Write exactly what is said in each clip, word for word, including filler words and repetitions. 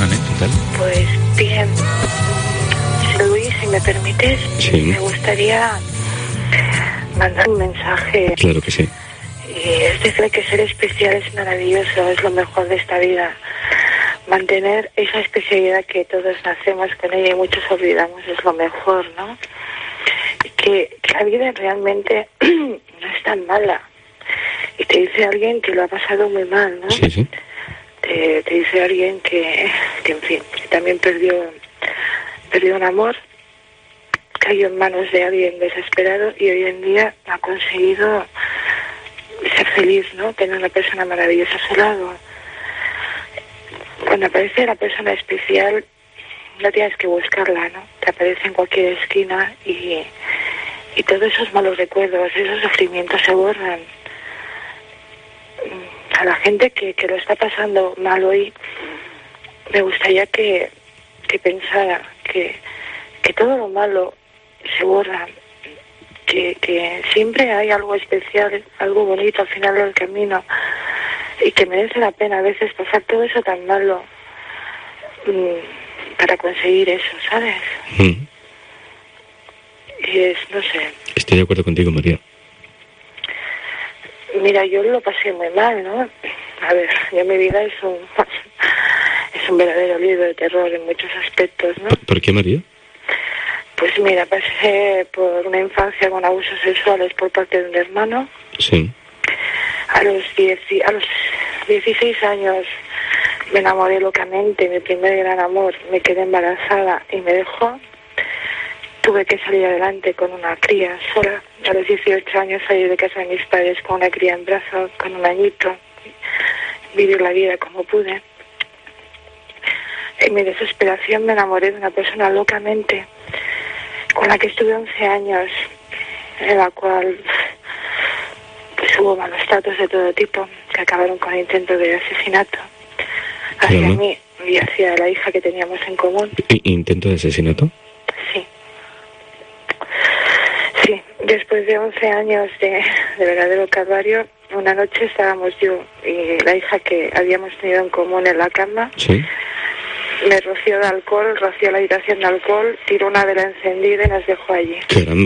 Perdóname, ¿qué tal? Pues bien, Luis, si me permites, sí. me gustaría mandar un mensaje. Claro que sí. Y es decir, que ser especial es maravilloso, es lo mejor de esta vida. Mantener esa especialidad que todos nacemos con ella y muchos olvidamos es lo mejor, ¿no? Que, que la vida realmente no es tan mala. Y te dice alguien que lo ha pasado muy mal, ¿no? Sí, sí. Te, te dice alguien que, que, en fin, que también perdió, perdió un amor, cayó en manos de alguien desesperado y hoy en día ha conseguido ser feliz, ¿no? Tener una persona maravillosa a su lado. Cuando aparece la persona especial, no tienes que buscarla, ¿no? Te aparece en cualquier esquina y, y todos esos malos recuerdos, esos sufrimientos se borran. A la gente que, que lo está pasando mal hoy, me gustaría que, que pensara que, que todo lo malo se borra, que, que siempre hay algo especial, algo bonito al final del camino y que merece la pena a veces pasar todo eso tan malo mmm, para conseguir eso, ¿sabes? Mm. Y es, no sé. Estoy de acuerdo contigo, María. Mira, yo lo pasé muy mal, ¿no? A ver, yo mi vida es un es un verdadero libro de terror en muchos aspectos, ¿no? ¿Por, ¿por qué, María? Pues mira, pasé por una infancia con abusos sexuales por parte de un hermano. Sí. A los diez, a los dieciséis años me enamoré locamente, mi primer gran amor, me quedé embarazada y me dejó. Tuve que salir adelante con una cría sola. A los dieciocho años salí de casa de mis padres con una cría en brazos, con un añito. Vivir la vida como pude. En mi desesperación me enamoré de una persona locamente, con la que estuve once años, en la cual pues, hubo malos tratos de todo tipo, que acabaron con intentos de asesinato hacia ¿Cómo? mí y hacia la hija que teníamos en común. ¿Intento de asesinato? Sí. Sí, después de once años de, de verdadero calvario, una noche estábamos yo y la hija que habíamos tenido en común en la cama. Sí. Me roció de alcohol, roció la habitación de alcohol, tiró una vela encendida y nos dejó allí. Caramba.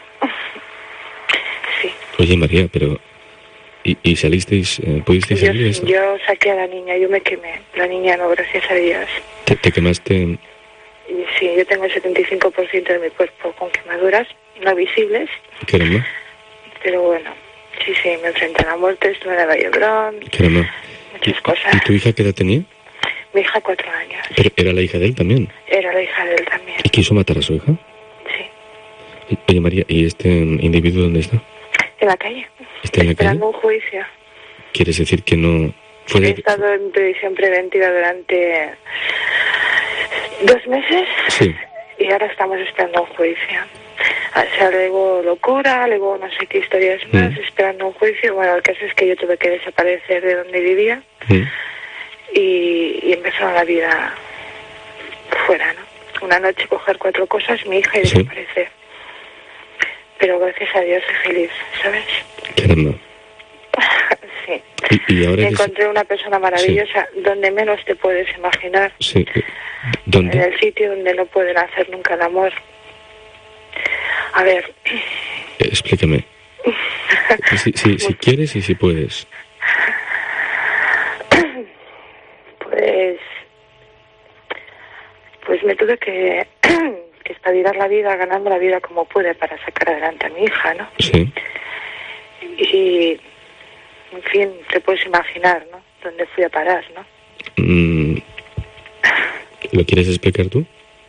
Sí. Oye, María, pero... ¿Y, y salisteis, eh, pudisteis Yo, salir de eso? yo saqué a la niña, yo me quemé. La niña no, gracias a Dios. ¿Te, te quemaste? Y sí, yo tengo el setenta y cinco por ciento de mi cuerpo con quemaduras no visibles. Caramba. Pero bueno, sí, sí, me enfrenté a la muerte, estuve en el Vallebrón. Caramba. Muchas ¿Y, cosas. ¿Y tu hija qué edad tenía? Mi hija, cuatro años. Pero era la hija de él también. Era la hija de él también. ¿Y quiso matar a su hija? Sí. Oye, María, ¿y este individuo dónde está? En la calle. ¿Está en la calle? Esperando un juicio. ¿Quieres decir que no fue He de... estado en prisión preventiva durante dos meses. Sí. Y ahora estamos esperando un juicio. Se alegó locura, alegó no sé qué historias más, mm. esperando un juicio. Bueno, el caso es que yo tuve que desaparecer de donde vivía. Mm. Y, y empezó la vida fuera, ¿no? Una noche coger cuatro cosas, mi hija, y desaparecer. Sí. Pero gracias a Dios soy feliz, ¿sabes? Caramba. Sí. ¿Y, y ahora Me eres... encontré una persona maravillosa, sí. Donde menos te puedes imaginar. Sí. ¿Dónde? En el sitio donde no pueden hacer nunca el amor. A ver. Explícame. si, si, si quieres y si puedes. Pues... Pues me tuve que... que espabilar la vida, ganando la vida como pude para sacar adelante a mi hija, ¿no? Sí. Y... En fin, te puedes imaginar, ¿no? Dónde fui a parar, ¿no? Mm, ¿Lo quieres explicar tú?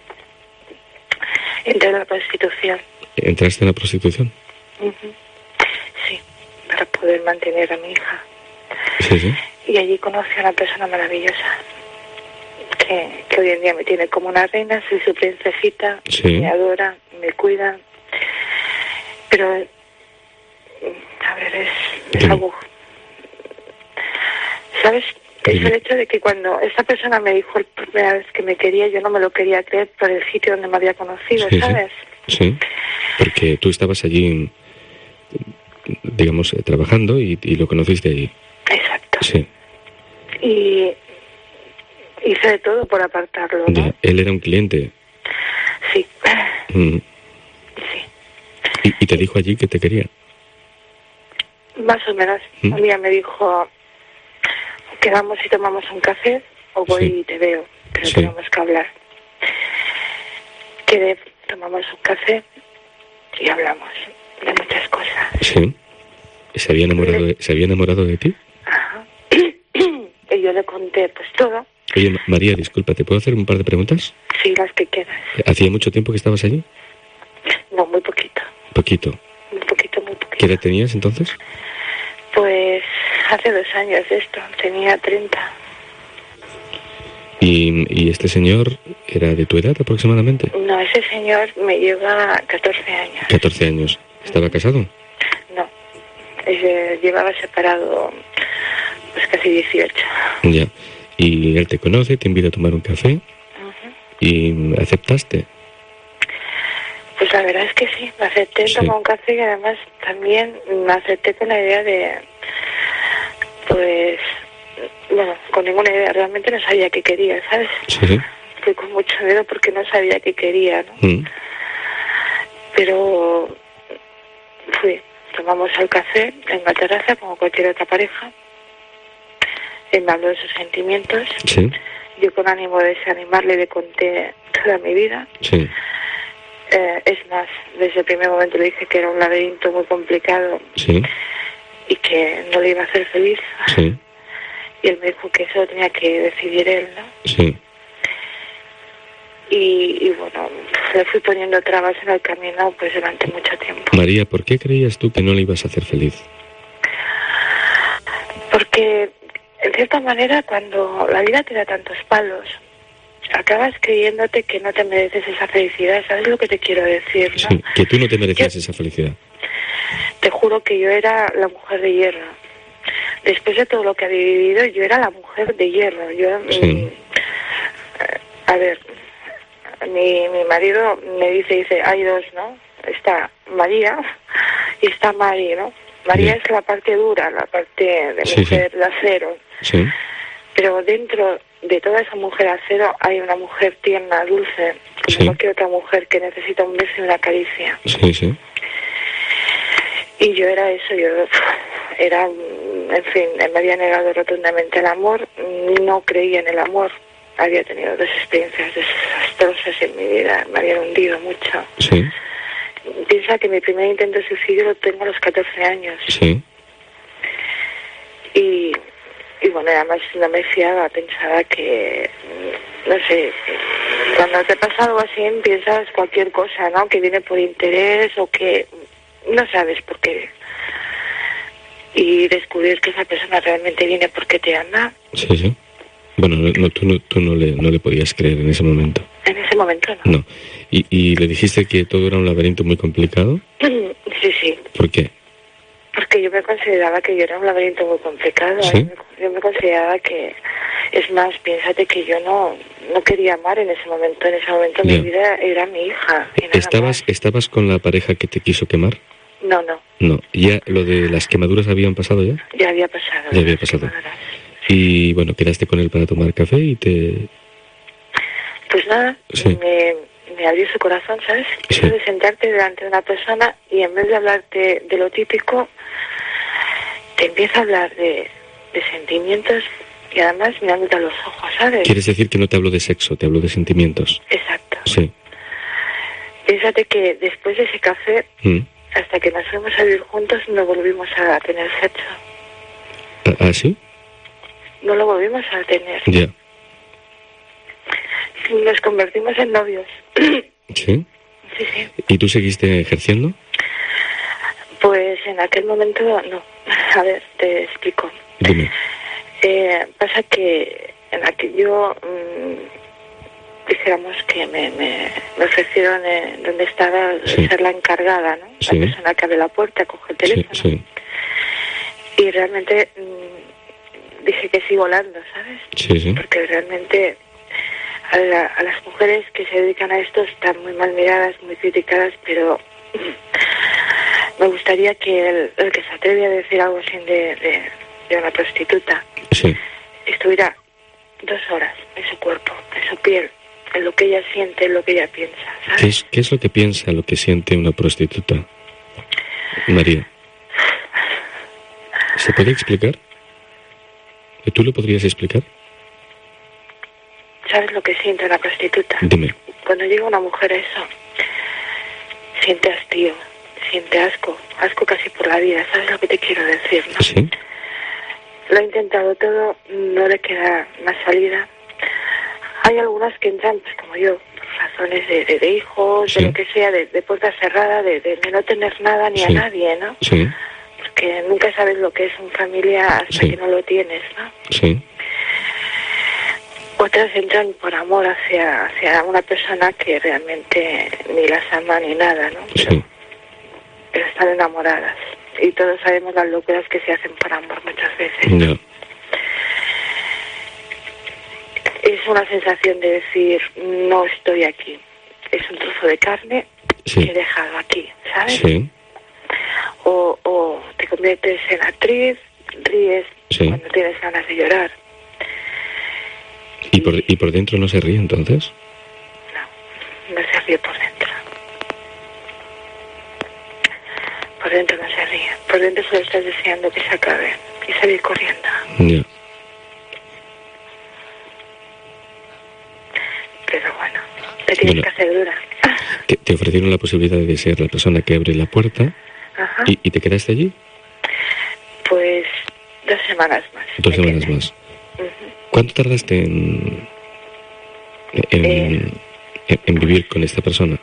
Entré en la prostitución. ¿Entraste en la prostitución? Uh-huh. Sí, para poder mantener a mi hija. Sí, sí. Y allí conocí a una persona maravillosa que, que hoy en día me tiene como una reina, soy su princesita, sí. Me adora, me cuida. Pero, a ver, es, es algo... ¿Sabes? Es el hecho de que cuando esta persona me dijo la primera vez que me quería, yo no me lo quería creer por el sitio donde me había conocido, sí, ¿sabes? Sí. sí, porque tú estabas allí, digamos, trabajando y, y lo conociste allí. Exacto. Sí. Y hice de todo por apartarlo, ¿no? Ya, él era un cliente. Sí. Mm. Sí. ¿Y, ¿Y te dijo allí que te quería? Más o menos. ¿Mm? Un día me dijo, quedamos y tomamos un café, o voy Sí. y te veo, pero Sí. tenemos que hablar. Quedé, tomamos un café y hablamos de muchas cosas. Sí. ¿Se había enamorado de, ¿se había enamorado de ti? Ajá. Y yo le conté pues todo. Oye, Ma- María, disculpa, ¿te puedo hacer un par de preguntas? Sí, las que quieras. ¿Hacía mucho tiempo que estabas allí? No, muy poquito. Poquito. Muy poquito, muy ¿Qué poquito. edad tenías entonces? Pues hace dos años de esto, tenía treinta. ¿Y, y este señor era de tu edad aproximadamente? No, ese señor me lleva catorce años. catorce años. ¿Estaba casado? No, ese llevaba separado pues casi dieciocho. Ya. Y él te conoce, te invita a tomar un café Ujú. y aceptaste. Pues la verdad es que sí, me acepté, Sí. tomar un café y además también me acepté con la idea de, pues, bueno, con ninguna idea, realmente no sabía qué quería, ¿sabes? Sí, sí. Fui con mucho miedo porque no sabía qué quería, ¿no? Mm. Pero fui, tomamos el café en la terraza como cualquier otra pareja. Él me habló de sus sentimientos. Sí, Yo con ánimo de desanimarle le conté toda mi vida. sí, Eh, es más, desde el primer momento le dije que era un laberinto muy complicado sí, y que no le iba a hacer feliz. sí, Y él me dijo que eso lo tenía que decidir él, ¿no? sí. Y, y bueno, le fui poniendo trabas en el camino pues durante mucho tiempo. María, ¿por qué creías tú que no le ibas a hacer feliz? Porque, en cierta manera, cuando la vida te da tantos palos, acabas creyéndote que no te mereces esa felicidad. ¿Sabes lo que te quiero decir, no? Sí, que tú no te merecías Yo- esa felicidad. Te juro que yo era la mujer de hierro. Después de todo lo que había vivido, yo era la mujer de hierro. Yo, Sí. mm, a ver, mi, mi marido me dice, dice, hay dos, ¿no? Está María y está Mari, ¿no? María Bien. es la parte dura, la parte de Sí, mujer de acero. Sí, Pero dentro de toda esa mujer acero hay una mujer tierna, dulce, como Sí. cualquier otra mujer que necesita un beso y una caricia. sí, sí. Y yo era eso, yo era, en fin, me había negado rotundamente al amor, no creía en el amor. Había tenido dos experiencias desastrosas en mi vida, me habían hundido mucho. Sí, Piensa que mi primer intento de suicidio lo tengo a los catorce años. sí, Y, y bueno, además no me fiaba, pensaba que, no sé, cuando te pasa algo así piensas cualquier cosa, ¿no? Que viene por interés o que no sabes por qué. Y descubrir que esa persona realmente viene porque te ama, sí, sí. Bueno, no, no, tú, no, tú no, le, no le podías creer en ese momento. en ese momento no. No. ¿Y, y le dijiste que todo era un laberinto muy complicado? Sí, sí, ¿Por qué? porque yo me consideraba que yo era un laberinto muy complicado. ¿Sí? Yo me- Yo me consideraba que, es más, piénsate que yo no, no quería amar en ese momento. En ese momento Ya. mi vida era mi hija. Y nada ¿Estabas, más. ¿Estabas con la pareja que te quiso quemar? No, no, No. ¿Ya lo de las quemaduras habían pasado ya? ya había pasado. Ya había las pasado. quemaduras. Y bueno, quedaste con él para tomar café y te... Pues nada, Sí. me, me abrió su corazón, ¿sabes? Sí. Eso de sentarte delante de una persona y en vez de hablarte de lo típico, te empieza a hablar de, de sentimientos y además mirándote a los ojos, ¿sabes? ¿Quieres decir que no te hablo de sexo, te hablo de sentimientos? Exacto. Sí. Piénsate que después de ese café, Mm. hasta que nos fuimos a vivir juntos, no volvimos a tener sexo. ¿Ah, ah, sí? No lo volvimos a tener. Ya. Nos convertimos en novios. ¿Sí? Sí, sí. ¿Y tú seguiste ejerciendo? Pues en aquel momento no. A ver, te explico. Dime. Eh, pasa que en aquel yo, mmm, dijéramos que me, me, me ofrecieron eh, donde estaba Sí. ser la encargada, ¿no? Sí. La persona que abre la puerta, coge el Sí, teléfono. sí, Y realmente mmm, dije que sí volando, ¿sabes? sí, sí. Porque realmente a, la- a las mujeres que se dedican a esto están muy mal miradas, muy criticadas, pero me gustaría que el, el que se atreve a decir algo así de, de, de una prostituta Sí, estuviera dos horas en su cuerpo, en su piel, en lo que ella siente, en lo que ella piensa, ¿sabes? ¿Qué es, qué es lo que piensa, lo que siente una prostituta, María? ¿Se puede explicar? ¿Tú lo podrías explicar? ¿Sabes lo que siente una prostituta? Dime. Cuando llega una mujer a eso, siente hastío, siente asco, asco casi por la vida, ¿sabes lo que te quiero decir, no? Sí. Lo ha intentado todo, no le queda más salida. Hay algunas que entran, pues como yo, por razones de, de, de hijos, sí. de lo que sea, de, de puerta cerrada, de, de, de no tener nada ni sí. a nadie, ¿no? Sí. Porque nunca sabes lo que es un familia hasta sí. que no lo tienes, ¿no? Sí. Otras entran por amor hacia, hacia una persona que realmente ni las ama ni nada, ¿no? Pero, sí. pero están enamoradas. Y todos sabemos las locuras que se hacen por amor muchas veces. No. Es una sensación de decir, no estoy aquí. Es un trozo de carne sí. que he dejado aquí, ¿sabes? Sí. O, o te conviertes en actriz, ríes sí. cuando tienes ganas de llorar. ¿Y por, ¿Y por dentro no se ríe entonces? No, no se ríe por dentro. Por dentro no se ríe. Por dentro solo estás deseando que se acabe y salir corriendo. Ya. Pero bueno, te tienes bueno, que hacer dura. Te, te ofrecieron la posibilidad de ser la persona que abre la puerta. Ajá. ¿Y, ¿Y te quedaste allí? Pues dos semanas más. Dos semanas quedé. más. Uh-huh. ¿Cuánto tardaste en, en, eh, en, en vivir con esta persona?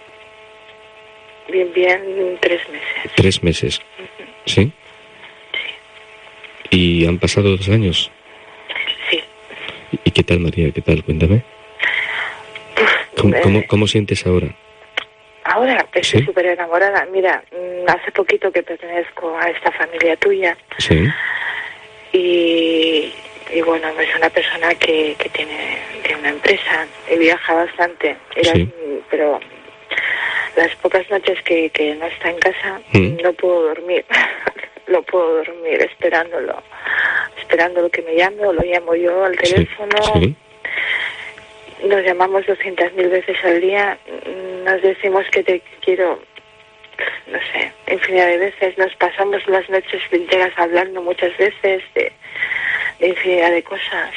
Bien, bien, tres meses. Tres meses, uh-huh. ¿sí? Sí. ¿Y han pasado dos años? Sí. ¿Y qué tal, María? ¿Qué tal? Cuéntame. ¿Cómo, eh, cómo, cómo sientes ahora? Ahora estoy súper ¿Sí? enamorada. Mira, hace poquito que pertenezco a esta familia tuya. Sí. Y... Y bueno, es una persona que, que tiene, tiene una empresa y viaja bastante. Era, sí. Pero las pocas noches que, que no está en casa, ¿Mm? no puedo dormir. No puedo dormir esperándolo. Esperándolo que me llame o lo llamo yo al teléfono. Sí. Sí. Nos llamamos doscientas mil veces al día. Nos decimos que te quiero, no sé, infinidad de veces. Nos pasamos las noches enteras hablando muchas veces de... de infinidad de cosas.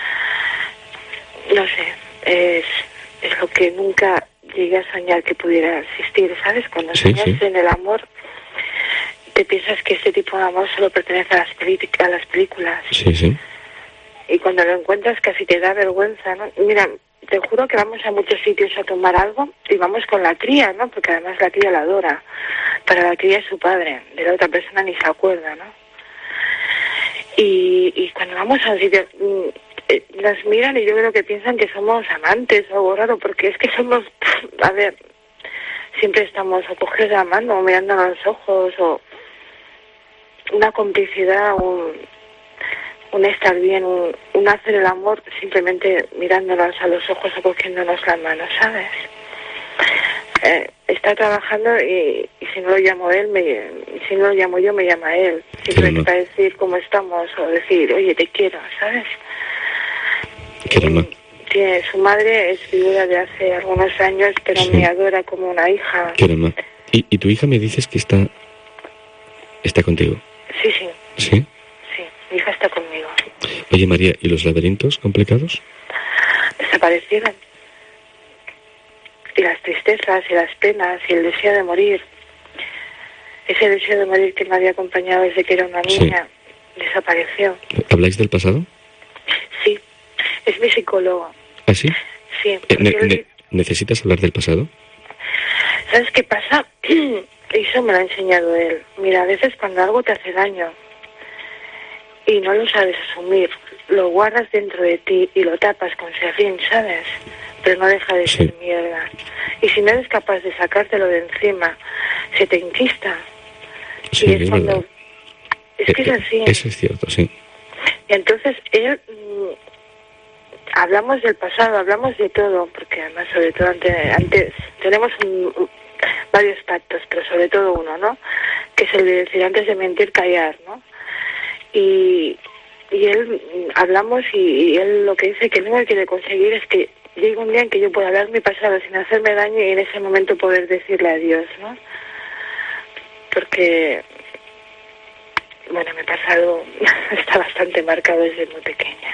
No sé, es, es lo que nunca llegué a soñar que pudiera existir, ¿sabes? Cuando sí, soñas sí. en el amor, te piensas que este tipo de amor solo pertenece a las, peli- a las películas. Sí, sí. Y cuando lo encuentras casi te da vergüenza, ¿no? Mira, te juro que vamos a muchos sitios a tomar algo y vamos con la cría, ¿no? Porque además la cría la adora. Para la cría es su padre, de la otra persona ni se acuerda, ¿no? Y, y cuando vamos a un sitio, eh, nos miran y yo creo que piensan que somos amantes o algo raro, porque es que somos, a ver, siempre estamos o cogidos de la mano, o mirándonos a los ojos, o una complicidad, un, un estar bien, un, un hacer el amor simplemente mirándonos a los ojos o cogiéndonos las manos, ¿sabes? Eh, está trabajando y, y si no lo llamo él, me, si no lo llamo yo, me llama él. Simplemente para decir cómo estamos o decir, oye, te quiero, ¿sabes? Y, tiene, su madre es figura de hace algunos años, pero sí. me adora como una hija. Caramba. ¿Y, ¿Y tu hija me dices que está está contigo? Sí, sí. ¿Sí? Sí, mi hija está conmigo. Oye, María, ¿y los laberintos complicados? Desaparecieron. Y las tristezas y las penas y el deseo de morir, ese deseo de morir que me había acompañado desde que era una niña, sí. desapareció. ¿Habláis del pasado? Sí, es mi psicólogo. ¿Ah, sí? Sí. Eh, ne- ne- ¿Necesitas hablar del pasado? ¿Sabes qué pasa? Eso me lo ha enseñado él. Mira, a veces cuando algo te hace daño y no lo sabes asumir, lo guardas dentro de ti y lo tapas con serrín, ¿sabes? Pero no deja de ser sí. mierda. Y si no eres capaz de sacártelo de encima, se te enquista. Sí, y es, es cuando... verdad. Es que eh, es así. Eso es cierto, sí. Y entonces él... Mmm, hablamos del pasado, hablamos de todo, porque además, sobre todo, antes, antes tenemos un, un, varios pactos, pero sobre todo uno, ¿no? Que es el de decir antes de mentir, callar, ¿no? Y... y él, hablamos y, y él lo que dice que lo que quiere conseguir es que llegue un día en que yo pueda hablar mi pasado sin hacerme daño y en ese momento poder decirle adiós, ¿no? Porque, bueno, mi pasado está bastante marcado desde muy pequeña.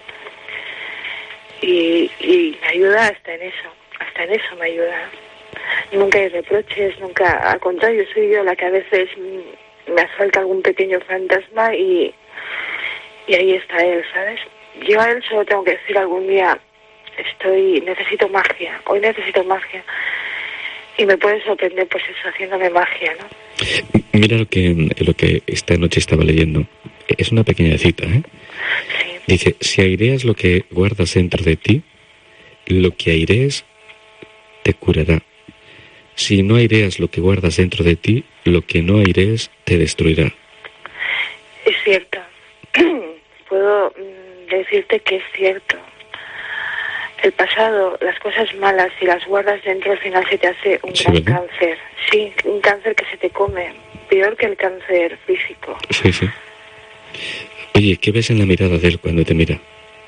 Y, y me ayuda hasta en eso, hasta en eso me ayuda. Nunca hay reproches, nunca, al contrario, soy yo la que a veces me asalta algún pequeño fantasma y, y ahí está él, ¿sabes? Yo a él solo tengo que decir algún día, estoy, necesito magia, hoy necesito magia. Y me puede sorprender, pues eso, haciéndome magia, ¿no? Mira lo que, lo que esta noche estaba leyendo. Es una pequeña cita, ¿eh? Sí. Dice, si aireas lo que guardas dentro de ti, lo que airees te curará. Si no aireas lo que guardas dentro de ti, lo que no airees te destruirá. Es cierto. Puedo mm, decirte que es cierto. El pasado, las cosas malas, si las guardas dentro, al final se te hace un Sí, gran ¿verdad? cáncer. Sí, un cáncer que se te come, peor que el cáncer físico. Sí, sí. Oye, ¿qué ves en la mirada de él cuando te mira?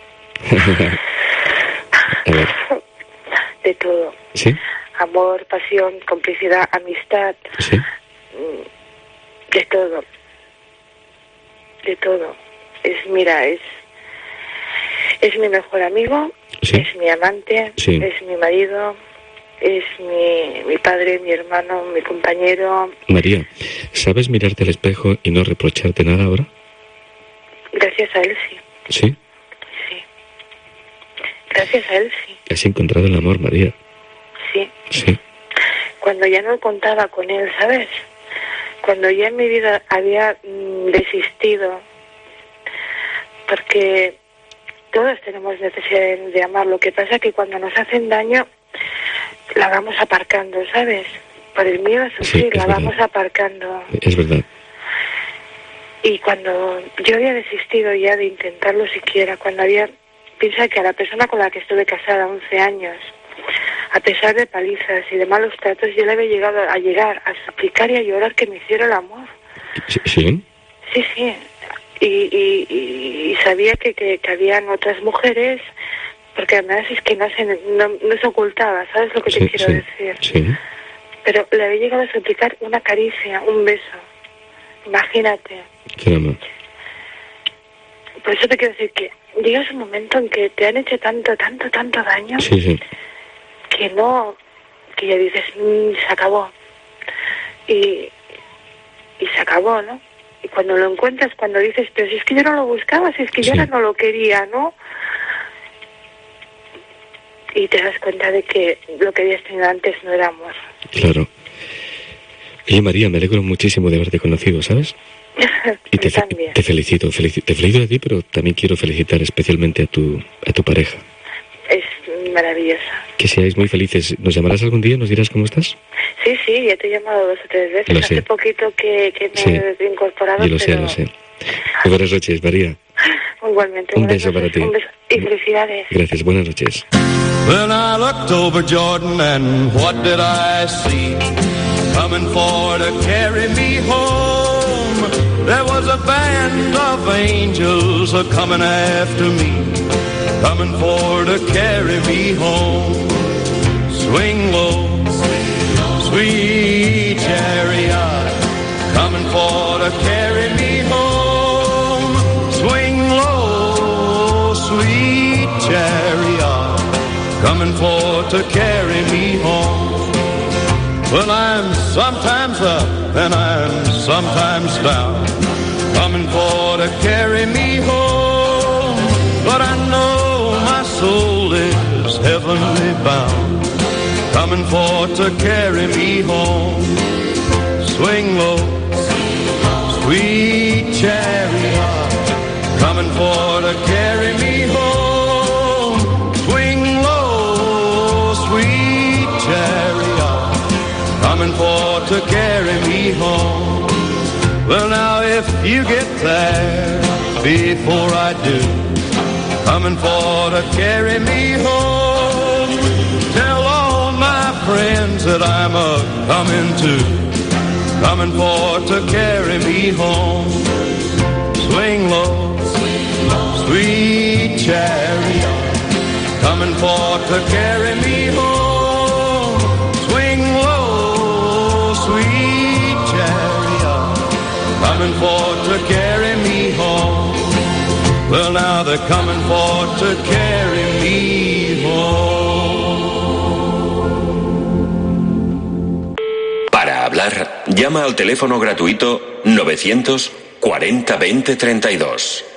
A ver. De todo. ¿Sí? Amor, pasión, complicidad, amistad. Sí. De todo. De todo. Es, mira, es... Es mi mejor amigo, Sí. es mi amante, Sí. es mi marido, es mi, mi padre, mi hermano, mi compañero. María, ¿sabes mirarte al espejo y no reprocharte nada ahora? Gracias a él sí, Sí. sí. Gracias a él sí, Has encontrado el amor, María. sí. Sí. Cuando ya no contaba con él, ¿sabes? Cuando ya en mi vida había mm, desistido, porque todos tenemos necesidad de, de amar. Lo que pasa es que cuando nos hacen daño, la vamos aparcando, ¿sabes? Por el miedo a sufrir, Sí, es la verdad. vamos aparcando. Es verdad. Y cuando yo había desistido ya de intentarlo siquiera, cuando había... Piensa que a la persona con la que estuve casada once años, a pesar de palizas y de malos tratos, yo le había llegado a llegar a suplicar y a llorar que me hiciera el amor. Sí. ¿Sí? Sí, sí. Y, y, y, y sabía que, que, que habían otras mujeres, porque además es que no se, no, no se ocultaba, ¿sabes lo que Sí, te quiero sí, decir? sí. Pero le había llegado a suplicar una caricia, un beso. Imagínate. Caramba. Por eso te quiero decir que llegas un momento en que te han hecho tanto, tanto, tanto daño, Sí, sí. que no, que ya dices, mmm, se acabó. Y, y se acabó, ¿no? Y cuando lo encuentras, cuando dices, pero si es que yo no lo buscaba, si es que yo Sí. ahora no lo quería, ¿no? Y te das cuenta de que lo que habías tenido antes no era amor. Claro. Oye, María, me alegro muchísimo de haberte conocido, ¿sabes? Y te, Yo también. te felicito, felici- te felicito a ti, pero también quiero felicitar especialmente a tu, a tu pareja. Es maravillosa. Que seáis muy felices. ¿Nos llamarás algún día? ¿Nos dirás cómo estás? Sí, sí, ya te he llamado dos o tres veces. Lo Hace sé. poquito que, que me Sí. he incorporado, Yo lo sé, pero... lo sé. Muy buenas noches, María. Igualmente. Un buenas beso para noches, ti. Un beso. Y felicidades. Gracias, buenas noches. Then I looked over Jordan and what did I see? Coming for to carry me home. There was a band of angels a coming after me, coming for to carry me home. Swing low, sweet chariot, coming for to carry me home. Swing low, sweet chariot, coming for to carry me home. Well, I'm sometimes up and I'm sometimes down, coming for to carry me home. But I know my soul is heavenly bound, coming for to carry me home. Swing low, sweet chariot, coming for to carry me home. Swing low, sweet chariot, coming for to carry me home. Well, now if you get there before I do, coming for to carry me home, tell all my friends that I'm a coming to, coming for to carry me home. Swing low, sweet chariot, coming for to carry me home. Swing low, sweet chariot, coming for to carry me home. Well, now they're coming for to carry me home. Para hablar, llama al teléfono gratuito novecientos cuarenta veinte treinta y dos.